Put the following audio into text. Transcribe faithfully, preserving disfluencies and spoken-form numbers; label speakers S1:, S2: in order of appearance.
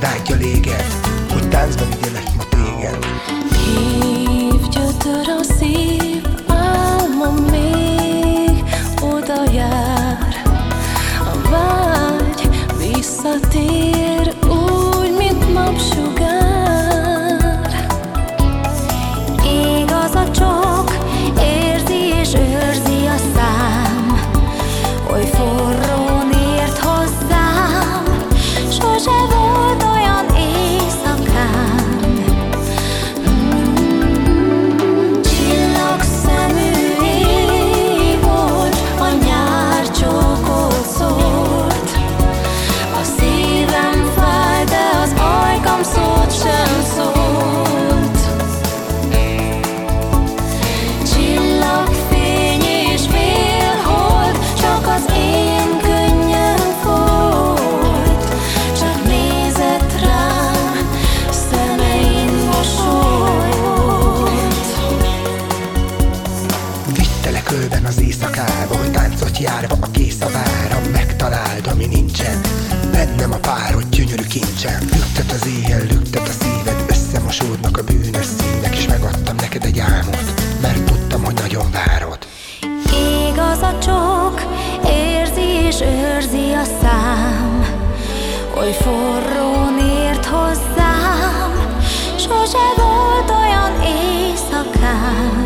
S1: vágyja léged, hogy táncban vigyelek ma téged.
S2: Hív gyötör a szív, álmom még oda jár. A vágy visszatér úgy, mint napsugár. Ég az a csok, érzi és őrzi a szám, oly forrón ért hozzám, sose volt olyan éjszakám. Mm, csillagszemű ég volt, a nyár csókot szólt. A szívem fáj, de az ajkam szót sem szólt. Csillagfény és félhold, csak az én könnyem folyt. Csak nézett rám, szemein mosolyt.
S1: Vittelek ölben az éjszakába, hogy táncot járva a kész a vára. Megtaláld, ami nincsen bennem a párod gyönyörű kincsen. Lüktet az éjjel, lüktet a szíved, összemosódnak a bűnös szívek, és megadtam neked egy álmot, mert tudtam, hogy nagyon várod.
S2: Ég az a csok, érzi és őrzi a szám, oly forrón ért hozzám, sose volt olyan éjszakám.